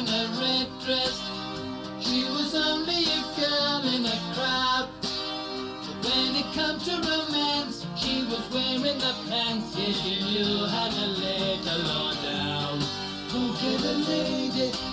wearing a red dress. She was only a girl in a crowd. But when it comes to romance, she was wearing the pants. Yeah, she knew how to lay the law down. Go get a lady.